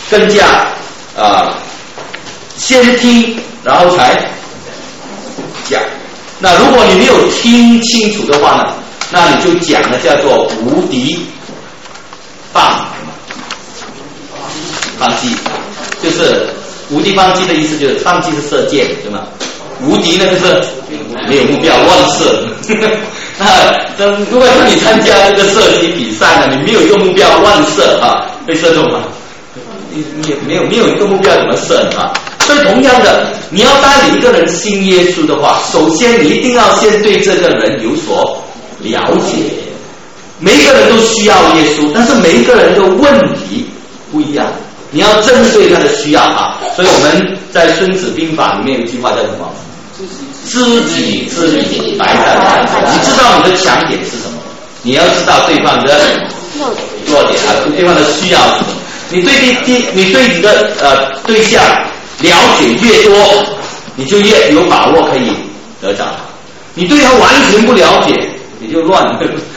更加先听然后才讲。那如果你没有听清楚的话呢，那你就讲的叫做无敌放击，就是无敌放击的意思，就是放击是射箭，对吗？无敌呢就是没有目标乱射。如果说你参加这个射击比赛呢，你没有一个目标乱射会射中吗？你没有一个目标怎么射啊？所以同样的，你要带领一个人信耶稣的话，首先你一定要先对这个人有所了解。每一个人都需要耶稣，但是每一个人的问题不一样，你要针对他的需要所以我们在孙子兵法里面有一句话叫什么？知己知彼，百战百胜。你知道你的强点是什么，你要知道对方的弱点对方的需要是什么。你对你的对象了解越多，你就越有把握可以得着他。你对他完全不了解，你就乱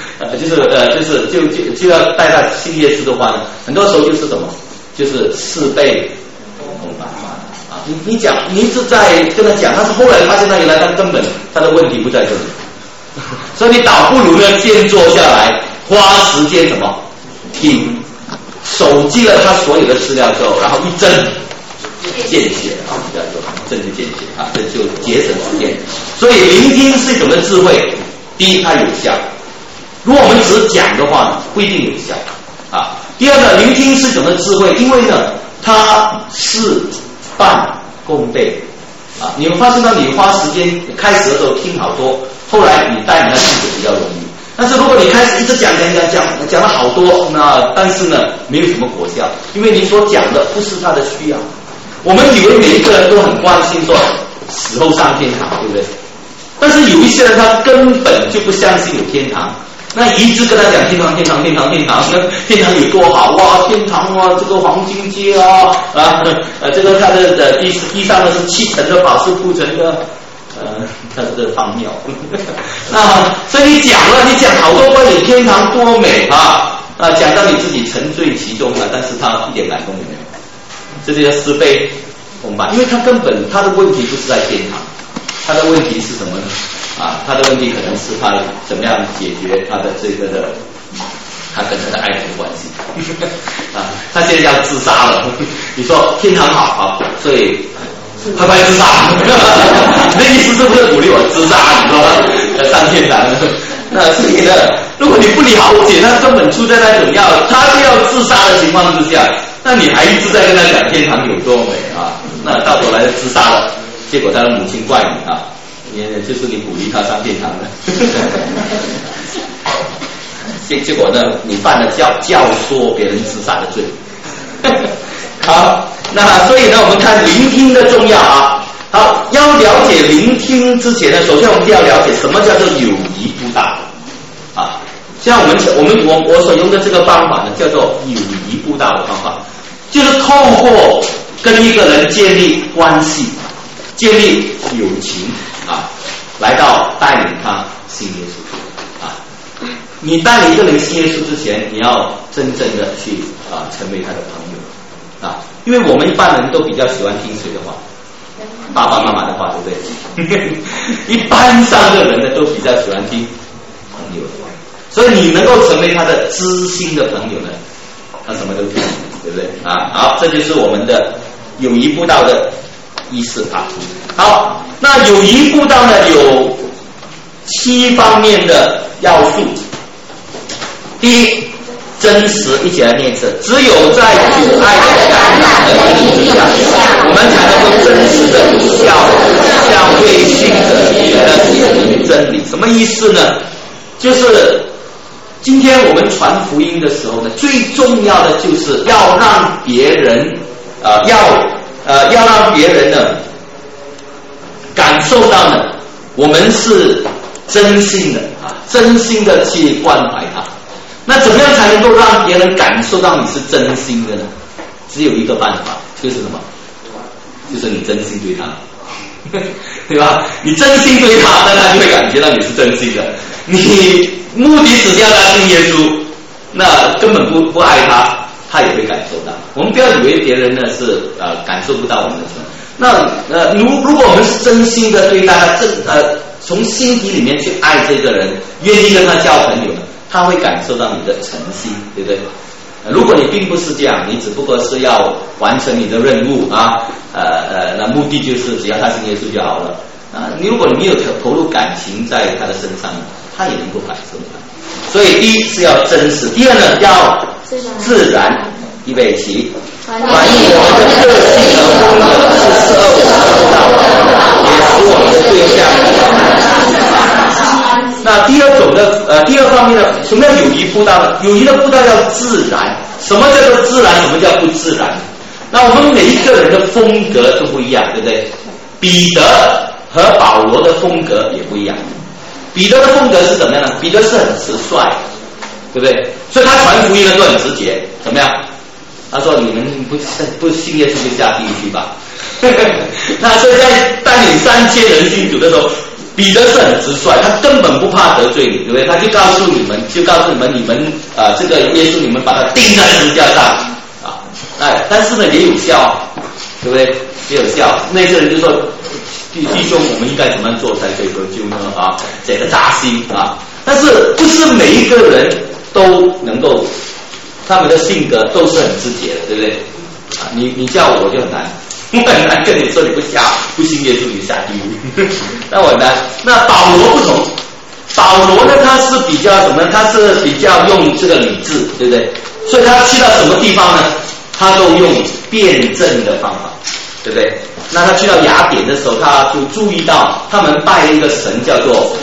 就要带他信耶稣的话呢，很多时候就是什么，就是事倍功半你讲，你一直在跟他讲，但是后来发现他原来他根本他的问题不在这里，所以你倒不如呢先坐下来，花时间什么听，手记了他所有的资料之后，然后一针见血叫做针就见血这就节省时间。所以聆听是一种的智慧，第一它有效，如果我们只是讲的话不一定有效第二个，聆听是一种的智慧，因为呢它事半功倍你会发现到你花时间开始的时候听好多，后来你带领他自己比较容易。但是如果你开始一直讲了好多，那但是呢没有什么果效，因为你所讲的不是他的需要。我们以为每一个人都很关心说死后上天堂，对不对？但是有一些人他根本就不相信有天堂，那一直跟他讲天堂有多好天堂这个黄金街这个他的地上的是7层的宝石铺成的它是个方庙所以你讲好多关于天堂多美讲到你自己沉醉其中但是他一点感动也没有，这就叫事倍功半。因为他根本他的问题不是在天堂，他的问题是什么呢他的问题可能是他怎么样解决他的这个的他跟他的爱情关系他现在要自杀了你说天堂好所以快自杀你的意思是不是鼓励我自杀？你说上天堂那所以呢，如果你不了解他根本处在那种他就要自杀的情况之下，那你还一直在跟他讲天堂有多美那到头来自杀了，结果他的母亲怪你也就是你鼓励他上天堂的结果呢你犯了教唆别人自杀的罪好，那所以呢我们看聆听的重要好，要了解聆听之前呢，首先我们就要了解什么叫做友谊督导像我所用的这个方法呢叫做友谊督导的方法，就是透过跟一个人建立关系，建立友情来到带领他信耶稣你带领一个人信耶稣之前，你要真正的去成为他的朋友因为我们一般人都比较喜欢听谁的话？爸爸妈妈的话，对不对？一般上的人呢都比较喜欢听朋友的话，所以你能够成为他的知心的朋友呢，他什么都听，对不对好，这就是我们的友谊布道的意思好，那友谊布道呢有7方面的要素。第一，真实，一起来念一次。只有在主爱的感染的基础下，我们才能够真实的向未信者显明真理。什么意思呢？就是今天我们传福音的时候呢，最重要的就是要让别人要让别人呢感受到呢，我们是真心的真心的去关怀他。那怎么样才能够让别人感受到你是真心的呢？只有一个办法，就是什么？就是你真心对他，对吧？你真心对他，那他就会感觉到你是真心的。你目的只叫他信耶稣，那根本不爱他， 他也会感受到。我们不要以为别人呢是感受不到我们的存在。那如果我们是真心的对待他，从心底里面去爱这个人，愿意跟他交朋友呢，他会感受到你的诚心，对不对？如果你并不是这样，你只不过是要完成你的任务啊，那目的就是只要他信耶稣就好了啊。如果你没有投入感情在他的身上，他也能够感受到。所以第一是要真实，第二呢要自然。预备起，反映我们的个性和风格是适合我们的道，也使我们的对象。那第二方面呢，什么叫友谊布道呢？友谊的布道要自然。什么叫做自然？什么叫不自然？那我们每一个人的风格都不一样，对不对？彼得和保罗的风格也不一样。彼得的风格是怎么样呢？彼得是很直率，对不对？所以他传福音呢都很直接，怎么样？他说：“你们不信耶稣就下地狱去吧。”那所以在带领3000人信主的时候，彼得是很直率，他根本不怕得罪你，对不对？他就告诉你们，你们这个耶稣，你们把他钉在十字架上啊！但是呢也有效，对不对？也有效。那个人就说：“弟兄，我们应该怎么样做才可以得救呢？啊，这个扎心啊！但是不是每一个人都能够。”他们的性格都是很直接的，对不对？啊，你叫我就很难，我很难跟你说你不信耶稣你下地狱，那我很难。那保罗不同，保罗呢他是比较什么？他是比较用这个理智，对不对？所以他去到什么地方呢？他都用辩证的方法，对不对？那他去到雅典的时候，他就注意到他们拜一个神叫做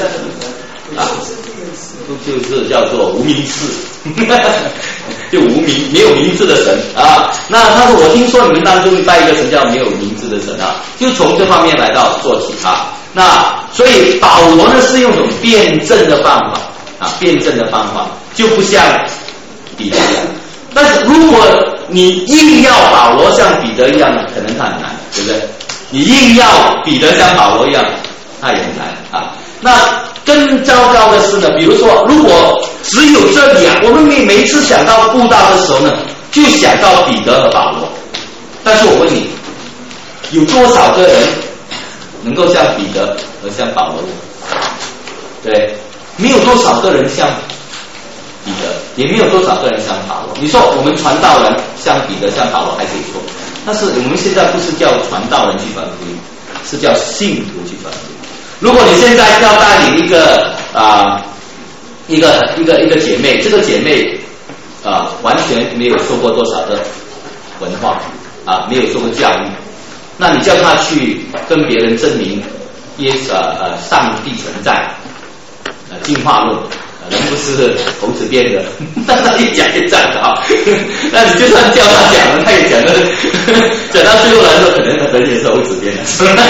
就是叫做无名氏，就无名没有名字的神啊。那他说我听说你们当中拜一个神叫没有名字的神啊，就从这方面来到做起啊。那所以保罗呢是用一种辩证的方法啊，辩证的方法就不像彼得一样。但是如果你硬要保罗像彼得一样，可能他很难，对不对？你硬要彼得像保罗一样，他也很难啊。那更糟糕的是呢，比如说如果只有这两，我们每一次想到布道的时候呢，就想到彼得和保罗。但是我问你，有多少个人能够像彼得和像保罗？对，没有多少个人像彼得，也没有多少个人像保罗。你说我们传道人像彼得像保罗还可以说，但是我们现在不是叫传道人去传福音，是叫信徒去传福音。如果你现在要带领一个姐妹，这个姐妹完全没有受过多少的文化啊，没有受过教育，那你叫她去跟别人证明上帝存在进化论，人不是猴子编的，那他一讲就讲的啊。那你就算叫他讲了，他也讲的，讲到最后来说，可能他也是猴子编的。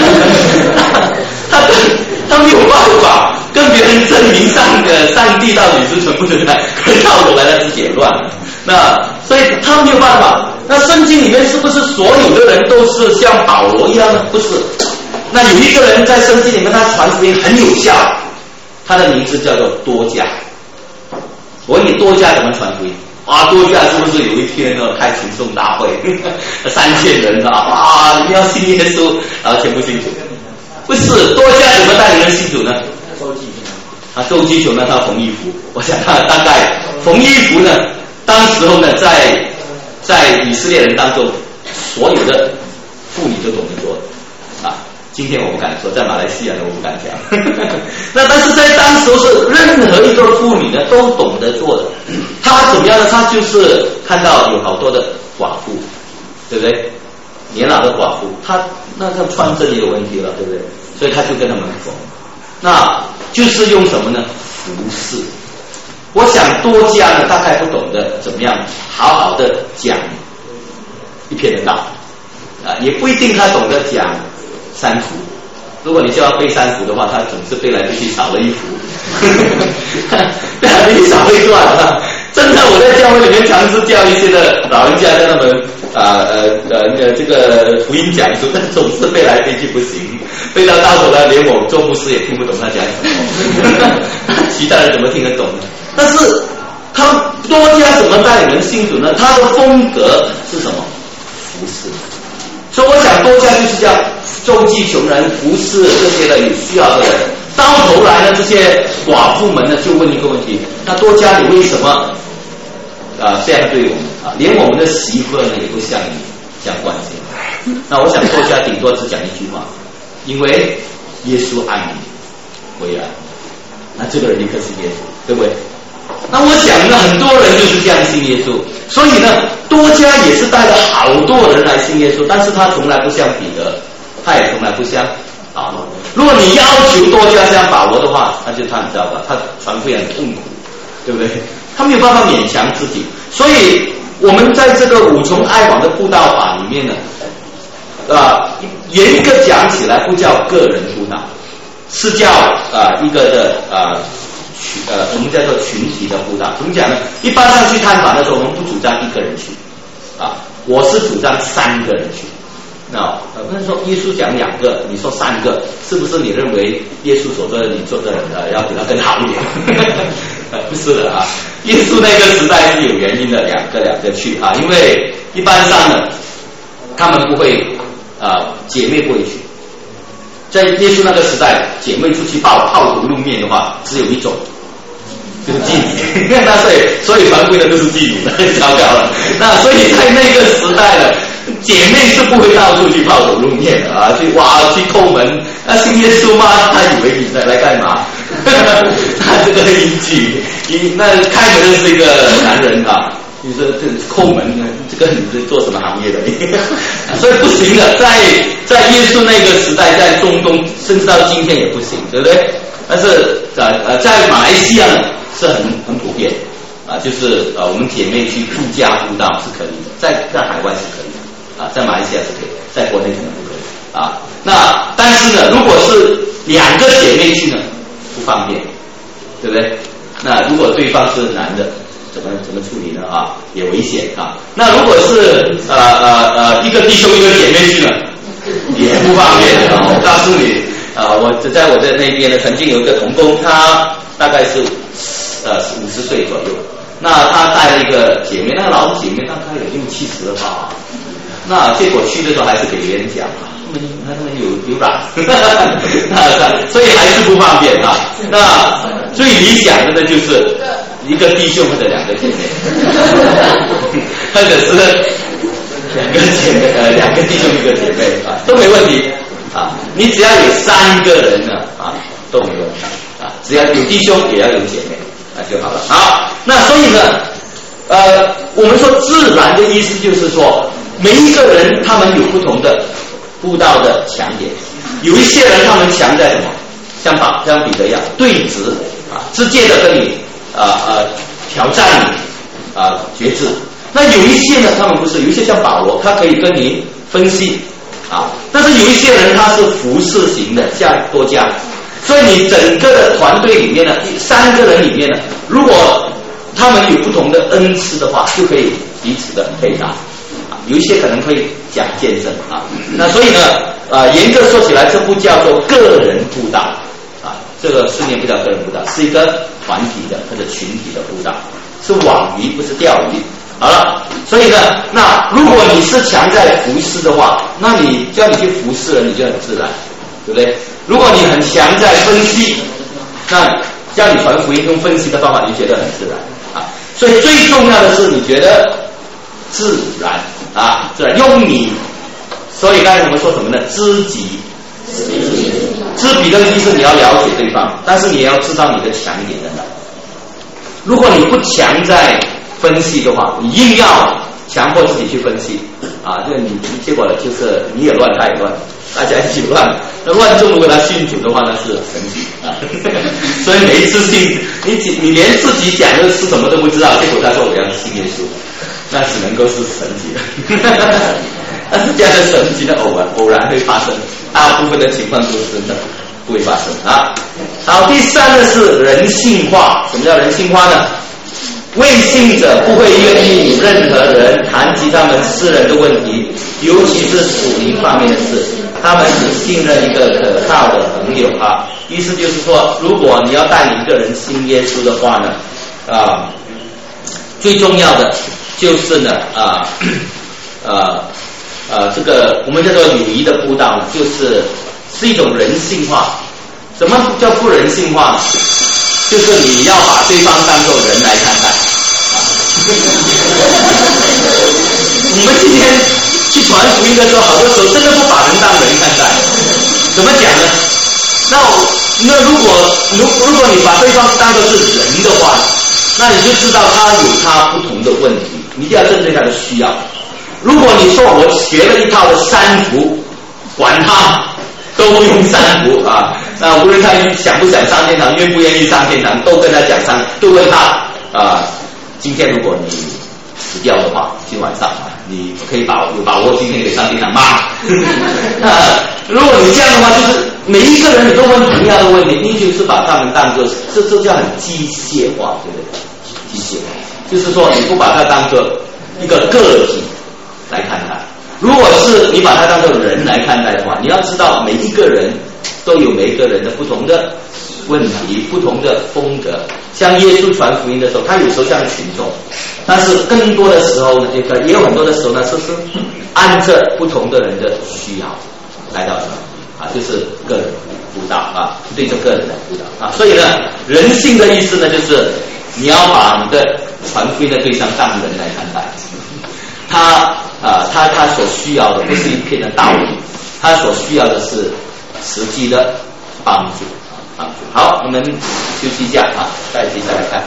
他没有办法跟别人证明上帝到底是存不存在，到头来他自己也乱了。那所以他没有办法。那圣经里面是不是所有的人都是像保罗一样呢？不是。那有一个人在圣经里面他传福音很有效，他的名字叫做多加。我问你，多加怎么传福音？多加是不是有一天呢开群众大会，3000人啊，你们要信耶稣，然后全部信主？不是，多加怎么带领人信主呢？周济穷呢，他缝衣服。我想他大概缝衣服呢，当时候呢，在以色列人当中，所有的妇女都懂得做啊。今天我不敢说，在马来西亚呢我不敢讲。那但是在当时是任何一个妇女呢都懂得做的。她怎么样呢？她就是看到有好多的寡妇，对不对？年老的寡妇，她穿针也有问题了，对不对？所以她就跟他们缝。那就是用什么呢？服饰。我想多加呢大概不懂得怎么样好好的讲一篇的道啊，也不一定他懂得讲三福。如果你叫他背三福的话，他总是背来背去少了一福，背来背去少了一段啊。真的，我在教会里面尝试教一些的老人家跟他们这个福音讲述，但总是背来背去不行，背到头来连我做牧师也听不懂他讲什么，其他人怎么听得懂呢？但是他多加怎么带领人信主呢？他的风格是什么？服侍。所以我想多加就是这样周济穷人，服侍这些的有需要的人。到头来呢，这些寡妇们呢就问一个问题：那多加你为什么这样对我们啊？连我们的媳妇呢也不像你这样关心。那我想多加顶多只讲一句话：因为耶稣爱你，为爱。那这个人立刻是耶稣，对不对？那我想呢，很多人就是这样信耶稣，所以呢，多加也是带了好多人来信耶稣，但是他从来不像彼得，他也从来不像保罗。如果你要求多加像保罗的话，那就他很糟糕，他传福音很痛苦，对不对？他没有办法勉强自己，所以我们在这个五重爱网的布道法里面呢，严格讲起来不叫个人布道，是叫一个的我们叫做群体的布道。怎么讲呢？一般上去探访的时候，我们不主张一个人去我是主张3个人去。那不是说耶稣讲2个，你说3个，是不是你认为耶稣所做的你做的要比他更好一点？不是的啊，耶稣那个时代是有原因的，两个去因为一般上呢，他们不会姐妹不会去。在耶稣那个时代，姐妹出去泡头露面的话，只有一种，就是妓女。那所以传福音的都是妓女，糟糕了。那所以在那个时代呢，姐妹是不会到处去泡头露面的去叩门。那信耶稣吗？他以为你来干嘛？他这个那开门的是一个男人你说这叩门呢？这个你是做什么行业的？所以不行的，在耶稣那个时代，在中东，甚至到今天也不行，对不对？但是在马来西亚呢是很普遍就是我们姐妹去度假布道是可以的，在海外是可以的在马来西亚是可以，在国内可能不可以那但是呢，如果是2个姐妹去呢，不方便，对不对？那如果对方是男的，怎么处理呢也危险那如果是一个弟兄一个姐妹去呢，也不方便的我告诉你我在我的那边呢，曾经有一个同工，他大概是50岁左右，那他带了一个姐妹，那个老姐妹大概有60-70了吧，那结果去的时候还是给别人讲他们有软所以还是不方便那最理想的呢就是一个弟兄或者2个姐妹或者是2个姐妹2个弟兄1个姐妹都没问题你只要有3个人呢都没问题只要有弟兄也要有姐妹就好了那所以呢我们说自然的意思就是说每一个人他们有不同的布道的强点，有一些人他们强在什么？像彼得一样对峙直接的跟你挑战你决志。那有一些呢，他们不是，有一些像保罗，他可以跟你分析但是有一些人他是服侍型的，像多加。所以你整个的团队里面呢，3个人里面呢，如果他们有不同的恩赐的话，就可以彼此的配搭有一些可能会讲见证那所以呢严格说起来，这不叫做个人布道这个事业不叫个人布道，是一个团体的或者群体的布道，是网鱼不是钓鱼。好了，所以呢，那如果你是强在服侍的话，那你叫你去服侍了，你就很自然，对不对？如果你很强在分析，那叫你传福音用分析的方法，你觉得很自然所以最重要的是你觉得自然自然用你。所以刚才我们说什么呢？知己知彼的意思，你要了解对方，但是你也要知道你的强点在哪。如果你不强在分析的话，你硬要强迫自己去分析这个你结果呢就是你也乱，他也乱，大家一起乱。那乱中如果他信主的话，那是神奇所以每一次信你连自己讲的是什么都不知道，结果他说我要信耶稣，那只能够是神奇的但是这样的神奇的偶然会发生，大部分的情况都是真的不会发生好，第3呢是人性化。什么叫人性化呢？未信者不会愿意与任何人谈及他们私人的问题，尤其是属灵方面的事，他们只信任一个可靠的朋友意思就是说，如果你要带领一个人信耶稣的话呢最重要的就是呢这个我们叫做友谊的布道呢，是一种人性化。什么叫不人性化呢？就是你要把对方当作人来看待。我们今天去传福音的时候，好多时候真的不把人当人看待。怎么讲呢？那如果你把对方当作是人的话，那你就知道他有他不同的问题，你一定要针对他的需要。如果你说我学了一套的三福，管他都用三福啊，那无论他想不想上天堂，愿不愿意上天堂，都跟他讲都问他今天如果你死掉的话，今晚上你可以有把握今天可以上天堂吗？如果你这样的话，就是每一个人你都问同样的问题，你就是把他们当作这叫很机械化，对不对？机械化就是说你不把他当作一个个体来看待。如果是你把他当作人来看待的话，你要知道每一个人都有每一个人的不同的问题，不同的风格。像耶稣传福音的时候，他有时候像群众，但是更多的时候呢，也有很多的时候呢，是按着不同的人的需要来到就是个人辅导对着个人来辅导所以呢，人性的意思呢，就是你要把你的传福音的对象当人来看待。他所需要的不是一片的道理，他所需要的是实际的帮助。好，我们休息一下下一集再来看。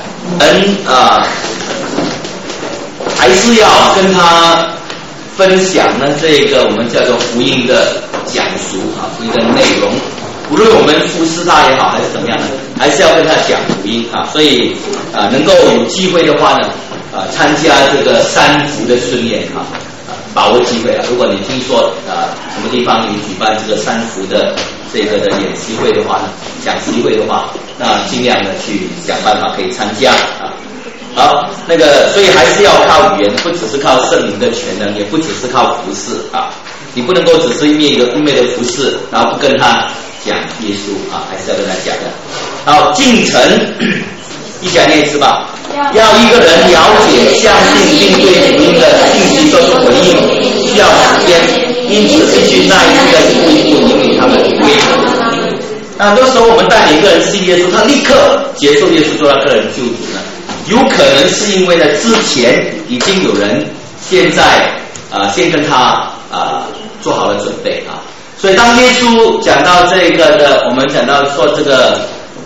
还是要跟他分享呢这个我们叫做福音的讲述福音的内容。无论我们服侍他也好，还是怎么样呢，还是要跟他讲福音所以能够有机会的话呢，参加这个三福的训练把握机会如果你听说什么地方有举办这个三福的这个的演习会的话呢，讲习会的话，那尽量的去想办法可以参加好，所以还是要靠语言，不只是靠圣灵的全能，也不只是靠服侍你不能够只是一面的服侍，然后不跟他讲耶稣还是要跟他讲的。好，进程一起来念一次吧。要一个人了解、相信并对福音的信息做出回应，需要时间，因此必须耐心的一步一步引领他们回归。很多时候我们带领一个人信耶稣，他立刻接受耶稣做他个人救主呢，有可能是因为呢之前已经有人先跟他做好了准备所以当耶稣讲到这个的，我们讲到说这个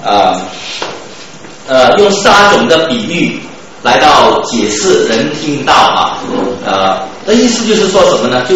用撒种的比喻来到解释人听到那意思就是说什么呢？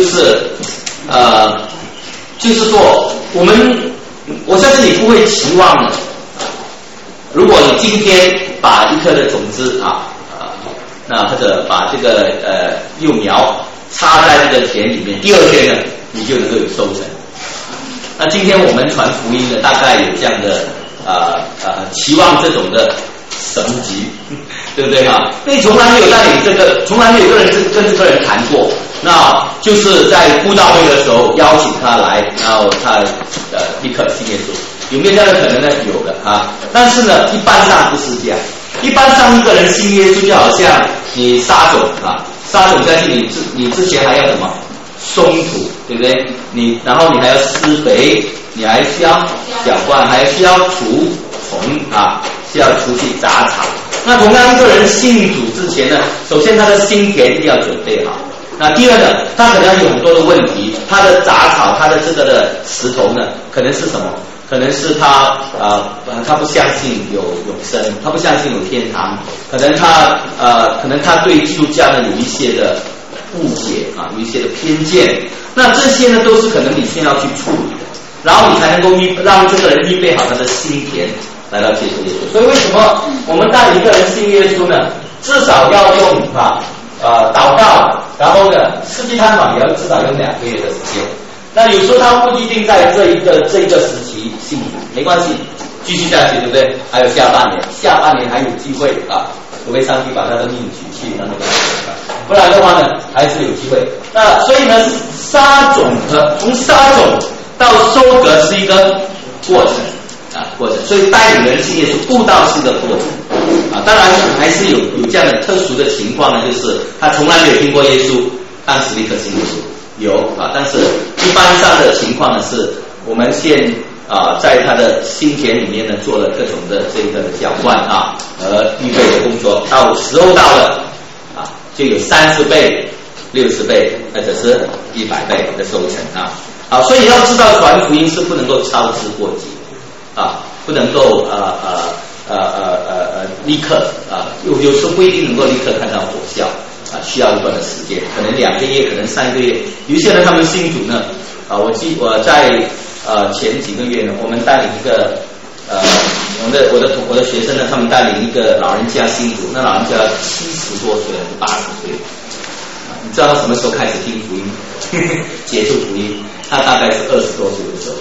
就是说我相信你不会期望的，如果你今天把一颗的种子那或者把这个幼苗插在这个田里面，第二天呢你就能够有收成。那今天我们传福音呢，大概有这样的期望这种的神级，对不对那你从来没有带领从来没有跟这个人谈过，那就是在布道会的时候邀请他来，然后他立刻信耶稣，有没有这样的可能呢？有的但是呢，一般上不是这样。一般上一个人信耶稣，就好像你撒种撒种下去，你之前还要什么？松土，对不对？然后你还要施肥，你还需要浇灌，还需要除虫需要除去杂草。那同样一个人信主之前呢，首先他的心田一定要准备好。那第二呢，他可能有很多的问题，他的杂草，他的这个的石头呢，可能是什么？可能是他不相信有永生，他不相信有天堂，可能他对基督教呢有一些的误解有一些的偏见。那这些呢都是可能你先要去处理的，然后你才能够让这个人预备好他的心田来到接受耶稣。所以为什么我们带一个人信耶稣呢？至少要用祷告，然后呢世纪探访也要至少用2个月的时间。那有时候他不一定在这一个时期信主，没关系，继续下去，对不对？还有下半年还有机会除非上帝把他的命取去，那不然的话呢，还是有机会。那所以呢，从撒种到收割是一个过程。所以带领人信耶稣布道是一个过程。 当然还是有这样的特殊的情况呢，就是他从来没有听过耶稣，当时立刻信耶稣有但是一般上的情况呢，是我们先在他的心田里面呢做了各种的这个浇灌和预备的工作，到时候到了就有30倍、60倍或者是100倍的收成所以要知道传福音是不能够操之过急不能够立刻有时候不一定能够立刻看到果效需要一段的时间，可能2个月，可能3个月。有些人他们信主呢我在前几个月呢，我们带领一个我的学生呢，他们带领一个老人家信主，那老人家70多岁了，80岁。你知道他什么时候开始听福音接触福音？他大概是20多岁的时候。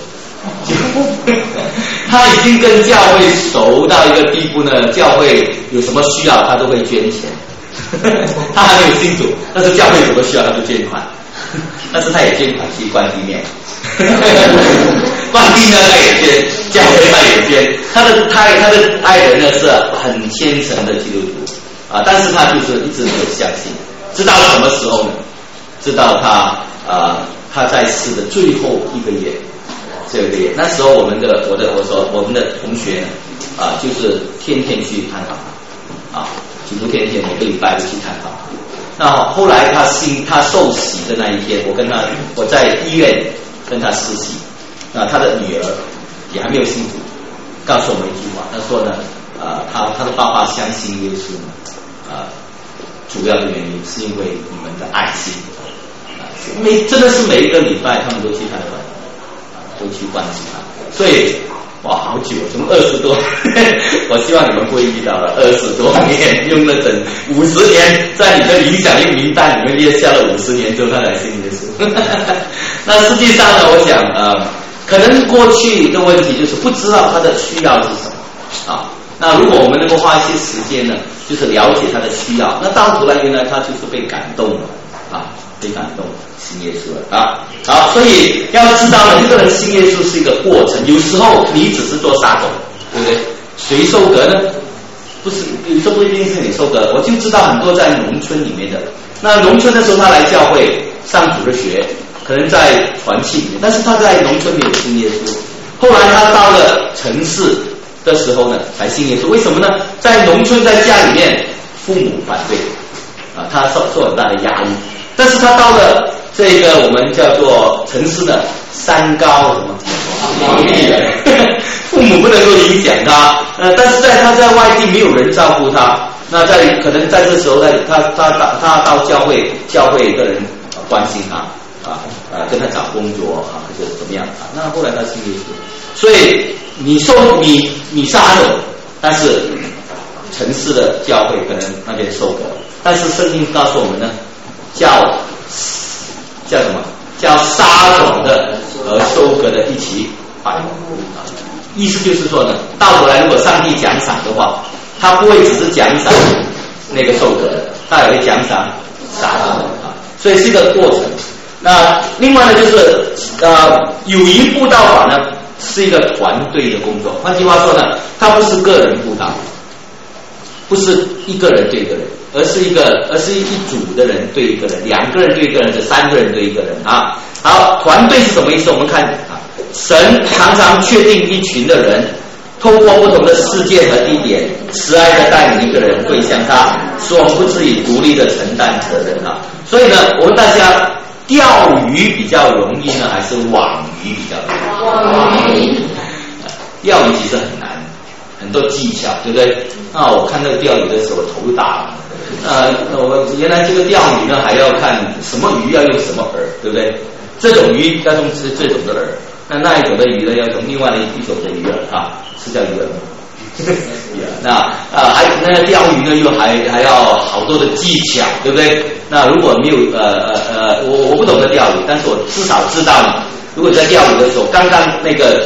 他已经跟教会熟到一个地步呢，教会有什么需要他都会捐钱。他还没有信主，但是教会有什么需要他就捐款，但是他也捐款去关帝面。关帝呢他也捐，教会他也捐。他的爱人呢是很虔诚的基督徒但是他就是一直没有相信，直到什么时候呢？直到他在世的最后1个月。这个月，那时候我们的同学呢就是天天去探访几乎天天每个礼拜都去探访。那后来他受洗的那一天，我在医院跟他实习，他的女儿也还没有信主，告诉我们一句话，他说呢他的爸爸相信耶稣呢主要的原因是因为你们的爱心真的是每一个礼拜他们都去探访，都去关心他，所以好久，从20多我希望你们不会遇到了20多年，用了整50年，在你的影响力名单里面列下了50年之后，他才信耶稣。那实际上呢，我想可能过去的问题就是不知道他的需要是什么那如果我们能够花一些时间呢，就是了解他的需要，那到头来原来他就是被感动了被感动信耶稣了好，所以要知道呢，一个人信耶稣是一个过程，有时候你只是做撒种，对不对？谁收割呢？不是，有时候不一定是你收割。我就知道很多在农村里面的，那农村的时候他来教会上主日学，可能在团契里面，但是他在农村没有信耶稣，后来他到了城市的时候呢才信耶稣。为什么呢？在农村在家里面父母反对他受很大的压力，但是他到了这个我们叫做城市的山高什么皇帝父母不能够影响他但是他在外地没有人照顾他，那可能在这时候他到教会的人关心他跟他找工作或者怎么样那后来他信耶稣。所以你撒种，但是城市的教会可能那边收割，但是圣经告诉我们呢，叫什么？叫撒种的和收割的一起摆意思就是说呢，到头来如果上帝奖赏的话，他不会只是奖赏那个收割的，他也会奖赏撒种所以是一个过程。那另外呢，就是友谊布道法呢是一个团队的工作，换句话说呢，它不是个人布道，不是一个人对一个人，而是一组的人对一个人，2个人对一个人，3个人对一个人好，团队是什么意思？我们看神常常确定一群的人，透过不同的事件和地点，慈爱的带领一个人归向他，使我们不至于独立的承担责任所以呢，我问大家，钓鱼比较容易呢，还是网鱼比较容易？钓鱼其实很难，很多技巧，对不对？我看那个钓鱼的时候头大我原来这个钓鱼呢还要看什么鱼要用什么饵，对不对？这种鱼要用这种的饵，那一种的鱼呢要用另外的一种的鱼饵是叫鱼饵那那个钓鱼呢又还要好多的技巧，对不对？那如果没有我不懂得钓鱼，但是我至少知道呢，如果在钓鱼的时候，刚刚那个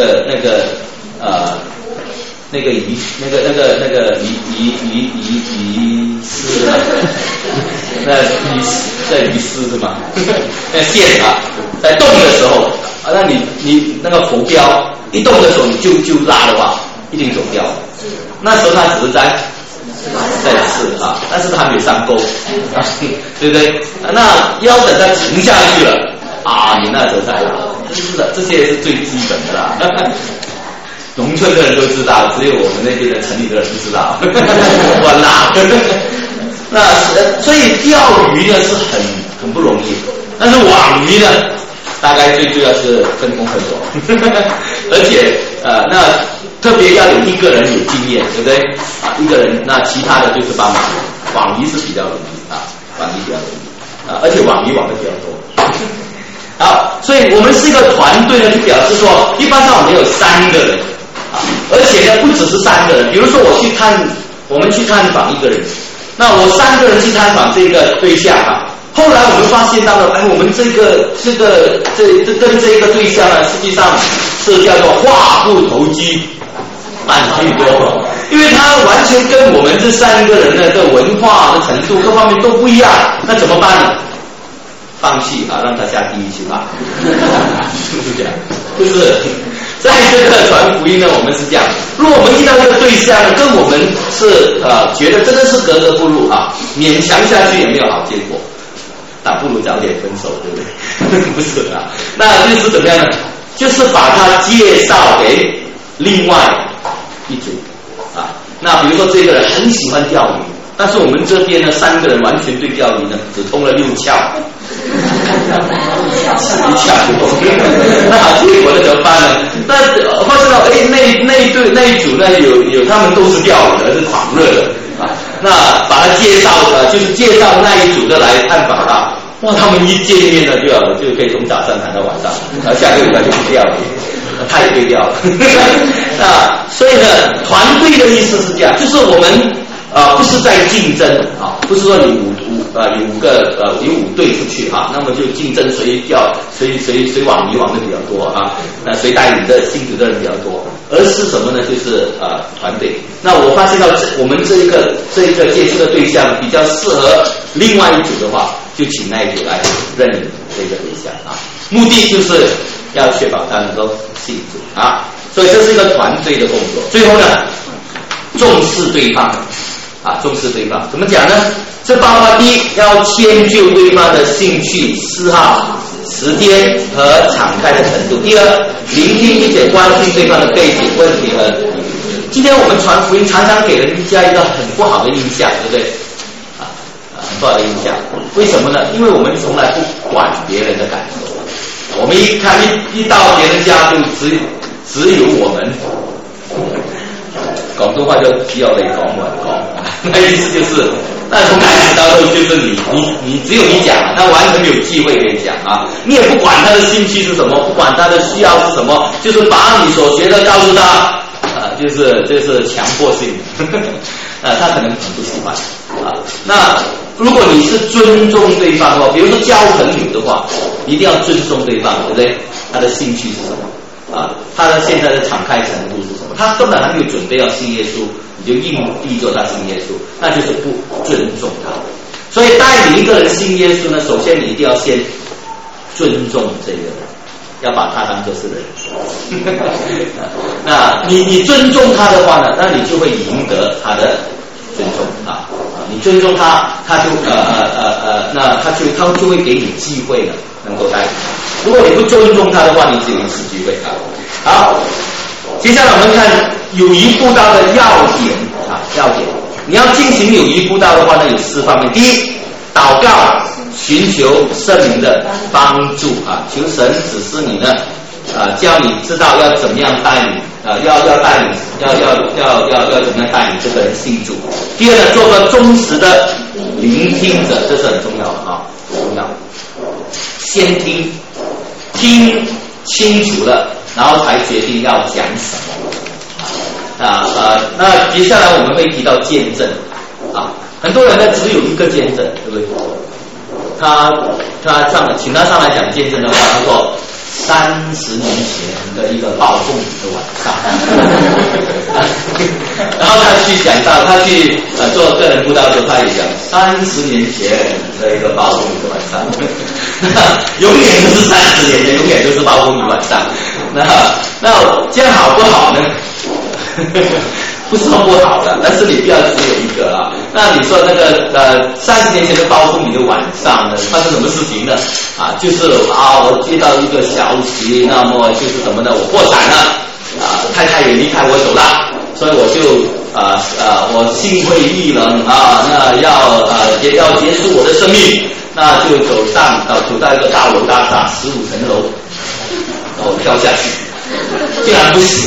鱼丝那鱼丝是吗？那线在动的时候那你那个浮标一动的时候，你就拉的话，一定走掉。那时候它只是在在吃啊，但是他没有上钩，对不对？那要等它沉下去了啊，你那时候才拿，真是的，这些是最基本的啦。农村的人都知道，只有我们那边的城里的人不知道。我拿，那所以钓鱼呢是很不容易，但是网鱼呢，大概最主要是分工合作，而且那特别要有一个人有经验，对不对？啊，一个人，那其他的就是帮忙。网鱼是比较容易啊，网鱼比较容易啊，而且网鱼网的比较多。好，所以我们是一个团队呢，就表示说，一般上我们有3个人。而且呢，不只是3个人，比如说我们去探访一个人，那我3个人去探访这个对象啊，后来我们发现到了，我们跟这个对象呢，实际上是叫做话不投机半句多，因为他完全跟我们这3个人的文化的程度各方面都不一样，那怎么办呢？放弃啊，让他下地狱去吧，是不是这样？就是在这个传福音呢，我们是这样，如果我们遇到一个对象呢，跟我们是觉得真的是格格不入啊，勉强下去也没有好结果，那不如早点分手，对不对？不是啊，那就是怎么样呢？就是把他介绍给另外一组啊。那比如说这个人很喜欢钓鱼，但是我们这边呢3个人完全对钓鱼呢只通了6窍。一窍不通，那结果呢怎么办呢？那发现到那一组呢有他们都是钓鱼的，是狂热的啊。那把他介绍就是介绍那一组的来探访他，哇，他们一见面呢就可以从早上谈到晚上，然后下个礼拜就去钓鱼，他也被钓了。那所以呢，团队的意思是这样，就是我们不是在竞争啊，不是说你有5队出去啊，那么就竞争谁钓谁网鱼网的比较多啊，那谁带领的新组的人比较多，而是什么呢？就是团队。那我发现到我们这一个接触的对象比较适合另外一组的话，就请那一组来认领这个对象啊，目的就是要确保他能够信主啊，所以这是一个团队的工作。最后呢，重视对方。重视对方怎么讲呢？这包括第一，要迁就对方的兴趣、嗜好、时间和敞开的程度；第二，聆听并且关心对方的背景、问题和理由。今天我们传福音常常给人家一个很不好的印象，对不对？很不好的印象。为什么呢？因为我们从来不管别人的感受，我们一到别人家就只有我们。广东话叫只有你講我講，那意思就是，那從開始到後就是你只有你講，他完全沒有機會可以講啊，你也不管他的興趣是什麼，不管他的需要是什麼，就是把你所學的告訴他，就是強迫性，他可能很不喜歡啊。那如果你是尊重對方的話，比如說交朋友的話，一定要尊重對方，對不對？他的興趣是什麼？他的现在的敞开程度是什么？他根本还没有准备要信耶稣，你就硬逼着他信耶稣，那就是不尊重他。所以带领一个人信耶稣呢，首先你一定要先尊重这个人，要把他当作是人。那你尊重他的话呢，那你就会赢得他的尊重啊。你尊重他，他就那他就会给你机会呢，能够带领。如果你不尊重他的话，你只有一次机会啊。好，接下来我们看友谊布道的要点啊，要点。你要进行友谊布道的话呢，有4方面。第一，祷告，寻求圣灵的帮助啊，求神指示你呢，叫你知道要怎么样带领要带领要怎么样带领这个人信主。第二呢，做个忠实的聆听者，这是很重要的啊，很重要。先听清楚了，然后才决定要讲什么那接下来我们会提到见证啊，很多人呢只有一个见证，对不对？请他上来讲见证的话，他说30年前的一个暴风雨的晚上，然后他去做个人布道的时候，他也讲30年前的一个暴风雨的晚上，永远都是30年前，永远都是暴风雨晚上。那这样好不好呢？ 不是说不好的，但是你不要只有一个啊。那你说那个30年前的暴风雨的晚上呢，发生什么事情呢？啊，就是我接到一个消息，那么就是什么呢？我破产了，太太也离开我走了，所以我就我心灰意冷啊，那要结束我的生命，那就走到一个大楼大厦15层楼，然后跳下去，竟然不死。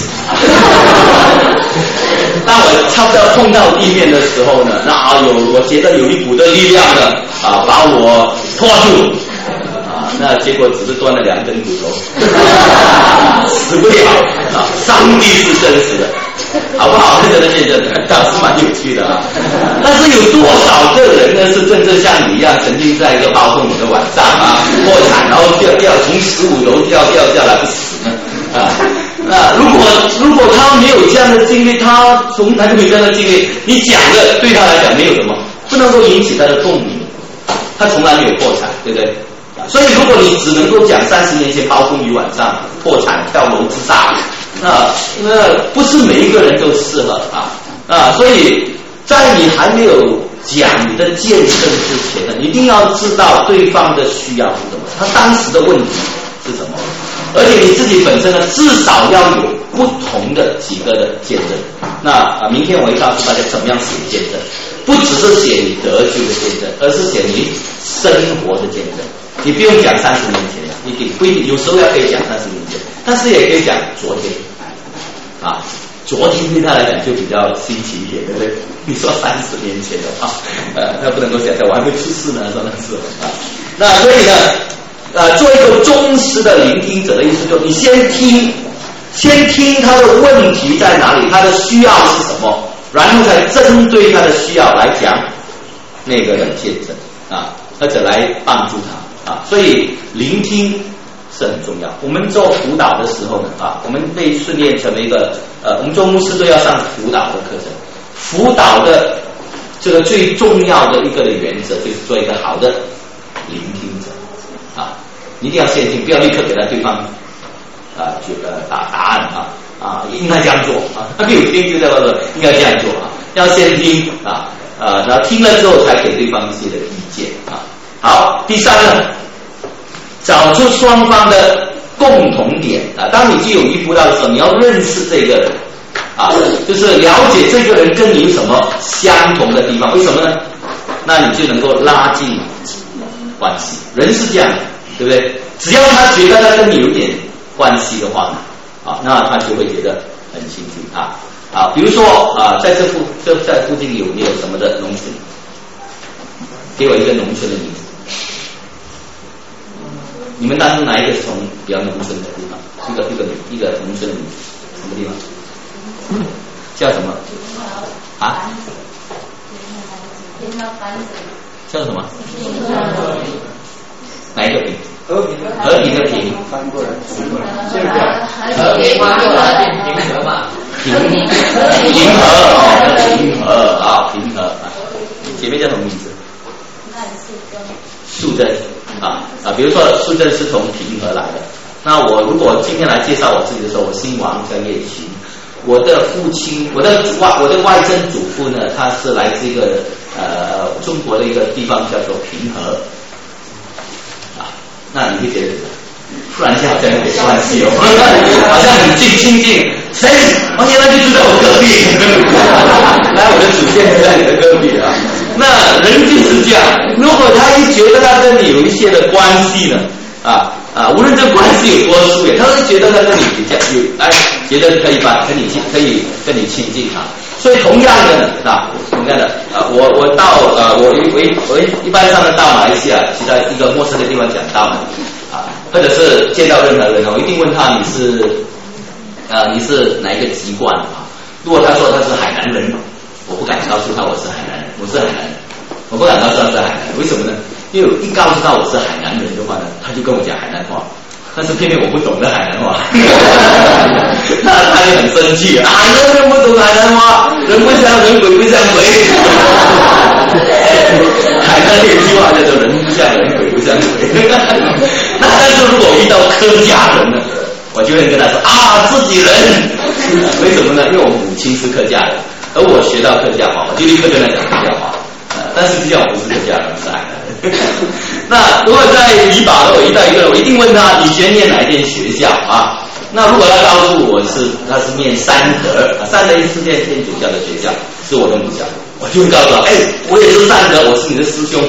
当我差不多碰到地面的时候呢，我觉得有一股的力量呢把我拖住那结果只是断了2根骨头，死不了上帝是真实的，好不好？这个见证倒是蛮有趣的但是有多少个人呢是真正像你一样，曾经在一个暴风雨的晚上破产，然后掉从15楼掉下来不死呢？那如果他没有这样的经历，他从来没有这样的经历，你讲的对他来讲没有什么，不能够引起他的共鸣，他从来没有破产，对不对？所以如果你只能够讲30年前暴风雨晚上破产跳楼自杀，那不是每一个人都适合所以在你还没有讲你的见证之前呢，你一定要知道对方的需要是什么，他当时的问题是什么，而且你自己本身呢至少要有不同的几个的见证。那明天我会告诉大家怎么样写见证，不只是写你得救的见证，而是写你生活的见证。你不用讲30年前的，一定不一定，有时候可以讲30年前，但是也可以讲昨天昨天对他来讲就比较新奇一点，对不对？你说30年前的话，他不能够想象我还没出世呢，说那是那所以呢，做一个忠实的聆听者的意思，就是你先听他的问题在哪里，他的需要是什么，然后才针对他的需要来讲那个的见证或者来帮助他所以聆听是很重要。我们做辅导的时候呢我们被训练成为一个我们做牧师都要上辅导的课程。辅导的这个最重要的一个的原则就是做一个好的聆听者你一定要先听，不要立刻给他对方答案应该这样做他没有听就在说应该这样做要先听然后听了之后才给对方一些的意见好，第三呢，找出双方的共同点当你具有一辅导的时候，你要认识这个人就是了解这个人跟你有什么相同的地方。为什么呢？那你就能够拉近关系。人是这样的，对不对？只要他觉得他跟你有点关系的话那他就会觉得很亲近比如说在这附近有没有什么的农村？给我一个农村的名字。你们当中哪一个是从比较农村的地方？一个农村的名字，什么地方？叫什么？叫什么？哪一个平？和平的平。翻过来。和平和嘛。平和。前面叫什么名字？树珍比如说树珍是从平和来的。那我如果今天来介绍我自己的时候，我姓王叫叶群，我的父亲，我的外曾祖父呢，他是来自一个中国的一个地方叫做平和那你会觉得突然间好像有点关系好像很亲近，谁？原来就住在我隔壁，来我的祖先就在你的隔壁那人就是这样，如果他一觉得他跟你有一些的关系呢无论这关系有多疏远，他会觉得他跟你比较觉得可以跟你亲近所以同样的我到我一般上到马来西亚，其他一个陌生的地方讲道或者是见到任何人我一定问他你是哪一个籍贯如果他说他是海南人，我不敢告诉他我是海南人，我是海南人，我不敢告诉他是海南人，为什么呢？因为一告诉他我是海南人的话呢，他就跟我讲海南话，但是偏偏我不懂得海南话他就很生气人不懂海南话，人不像人，鬼不像鬼海南有一句话叫做人不像人，鬼不像鬼那但是如果遇到客家人呢，我就会跟他说自己人为什么呢？因为我母亲是客家人而我学到客家话，我就立刻跟他讲客家话，但实际上我不是客家人噻。那如果在怡保的我遇到一个人，我一定问他你学念哪一间学校啊？那如果他告诉我他是念三德，三德是天主教的学校，是我的母校，我就会告诉他，我也是三德，我是你的师兄。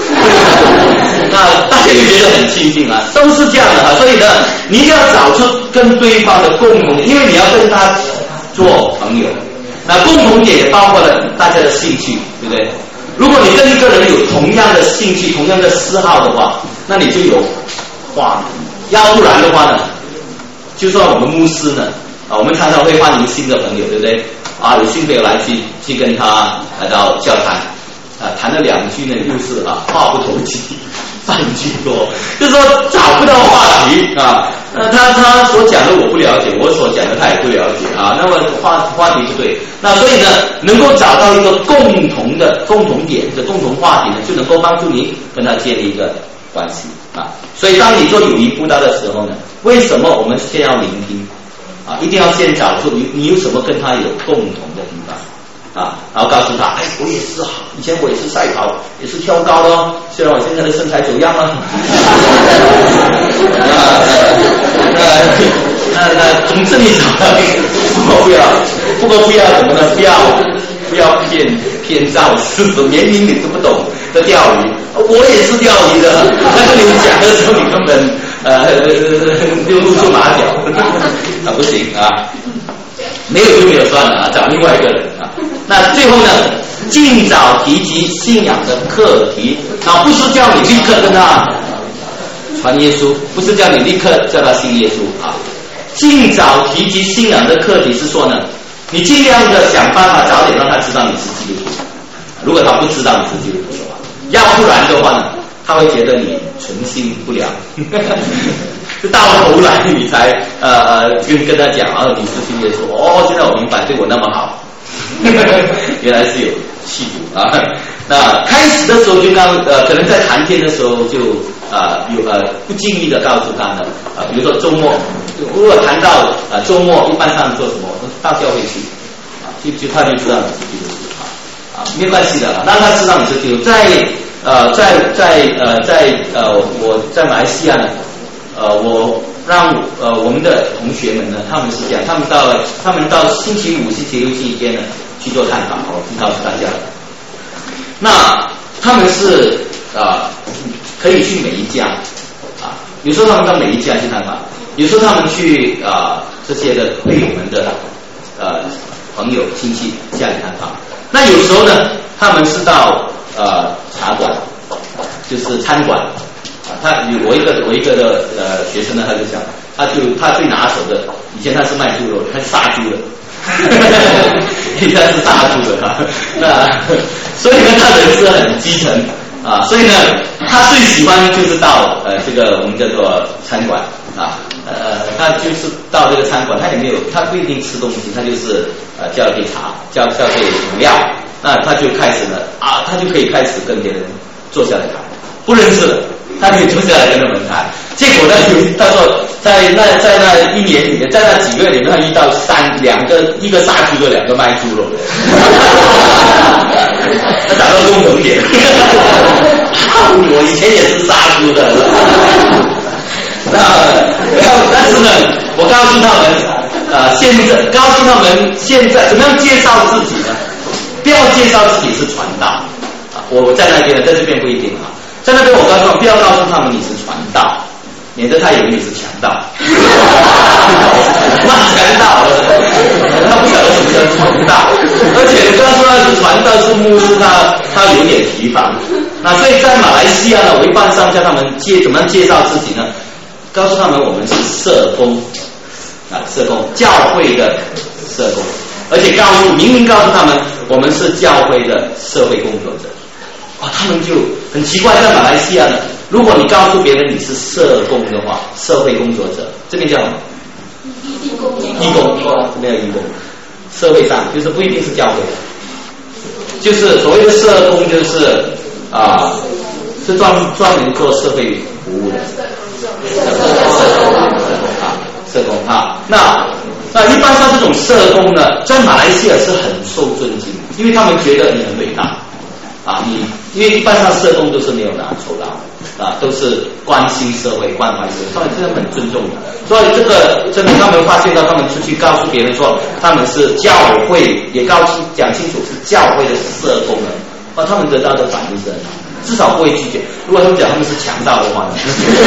那大家就觉得很亲近啊，都是这样的啊。所以呢，你一定要找出跟对方的共同点，因为你要跟他做朋友。那共同点也包括了大家的兴趣，对不对？如果你跟一个人有同样的兴趣、同样的嗜好的话，那你就有话题。要不然的话呢，就算我们牧师呢，我们常常会欢迎新的朋友，对不对？有新朋友来去跟他来到交谈，谈了2句呢，又是话不投机半句多，就是说找不到话题啊。他所讲的我不了解，我所讲的他也不了解啊。那么话题不对，那所以呢，能够找到一个共同点的共同话题呢，就能够帮助你跟他建立一个关系啊。所以当你做友谊布道的时候呢，为什么我们先要聆听啊？一定要先找出你有什么跟他有共同的地方。然后告诉他，我也是以前我也是赛跑，也是跳高的哦，虽然我现在的身材走样了。总之你找到不过不要什么呢？不要偏照式子，明明你都不懂的钓鱼，我也是钓鱼的，但是你讲的时候你根本就露出马脚，不行啊。没有就没有算了啊，找另外一个人啊。那最后呢，尽早提及信仰的课题啊，不是叫你立刻跟他传耶稣，不是叫你立刻叫他信耶稣啊。尽早提及信仰的课题是说呢，你尽量的想办法早点让他知道你是基督徒。如果他不知道你是基督徒的话，要不然的话呢，他会觉得你存心不良。就到头来你才跟他讲你是信耶稣现在我明白，对我那么好。原来是有企图啊。那开始的时候就可能在谈天的时候就有不经意的告诉他呢比如说周末，如果谈到周末一般上做什么，到教会去就他就知道你是基督徒没关系的，让他知道你是基督徒。我在马来西亚呢我让我们的同学们呢，他们是这样，他们到星期5、星期6、星期天呢去做探访，我告诉大家。那他们是可以去每一家有时候他们到每一家去探访，有时候他们去这些的会友们的朋友亲戚家里探访。那有时候呢，他们是到茶馆，就是餐馆。我一个的学生呢，他就讲，他最拿手的，以前他是卖猪肉的，他是杀猪的，现在是杀猪的那所以呢，他人是很基层所以呢，他最喜欢就是到这个我们叫做餐馆他就是到这个餐馆，他不一定吃东西，他就是叫杯茶，叫杯饮料，那他就开始了他就可以开始跟别人坐下来谈，不认识的。他可以坐下来跟他们谈，结果呢，他说在那1年里面，在那几个月里面，他遇到一个杀猪的，2个卖猪肉的，他找到共同点。我以前也是杀猪的，但是呢，我告诉他们现在怎么样介绍自己呢？不要介绍自己是传道我在那边呢，在这边不一定在那边我告诉他们，不要告诉他们你是传道，免得他以为你是强盗。骂强盗了，他不晓得什么叫传道，而且告诉他是传道是牧师，他有点提防。那所以在马来西亚呢，我一般上叫他们怎么样介绍自己呢？告诉他们我们是社工社工，教会的社工，而且明明告诉他们我们是教会的社会工作者。他们就很奇怪，在马来西亚呢，如果你告诉别人你是社工的话，社会工作者，这边叫什么？义工，这边叫义工，社会上就是不一定是教会的，就是所谓的社工，就是是专门做社会服务的社工那一般上这种社工呢，在马来西亚是很受尊敬，因为他们觉得你很伟大啊，因为一般上社工都是没有拿酬劳啊，都是关心社会、关怀社会，所以这个很尊重的。所以这个真的，他们发现到他们出去告诉别人说他们是教会，也讲清楚是教会的社工人，他们得到的反应是很好。至少不会拒绝。如果他们讲他们是强盗的话呢，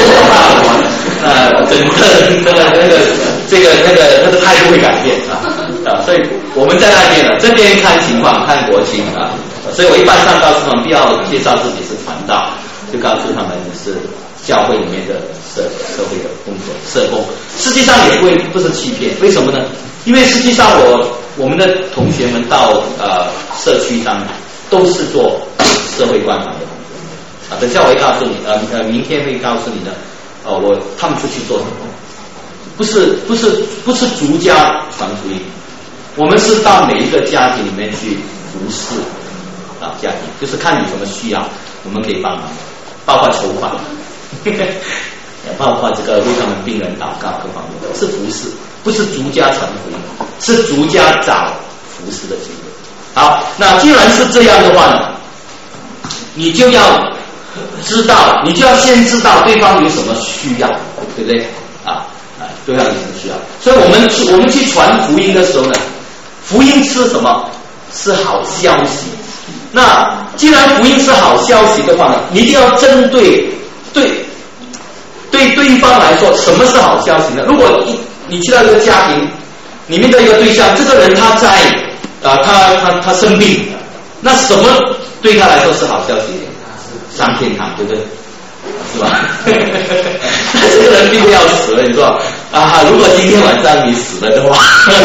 整个那个态度会改变啊。所以我们在那边呢，这边看情况看国情啊。所以我一般上告诉他们不要介绍自己是传道，就告诉他们是教会里面的社会的工作社工。实际上也不是欺骗，为什么呢？因为实际上我们的同学们到社区上都是做社会关怀的。等下我会告诉你，明天会告诉你的。他们出去做什么？不是逐家传福音，我们是到每一个家庭里面去服侍家庭，就是看你什么需要，我们可以帮忙，包括筹款，包括这个为他们病人祷告各方面，是服侍，不是逐家传福音，是逐家找服侍的机会。好，那既然是这样的话呢，你就要知道，你就要先知道对方有什么需要，对不对？对方有什么需要？所以我们去传福音的时候呢，福音是什么？是好消息。那既然福音是好消息的话呢，你一定要针对对方来说，什么是好消息呢？如果你去到一个家庭里面的一个对象，这个人他在他生病，那什么对他来说是好消息？上天堂，对不对？是吧？这个人并不要死了，你说如果今天晚上你死了的话，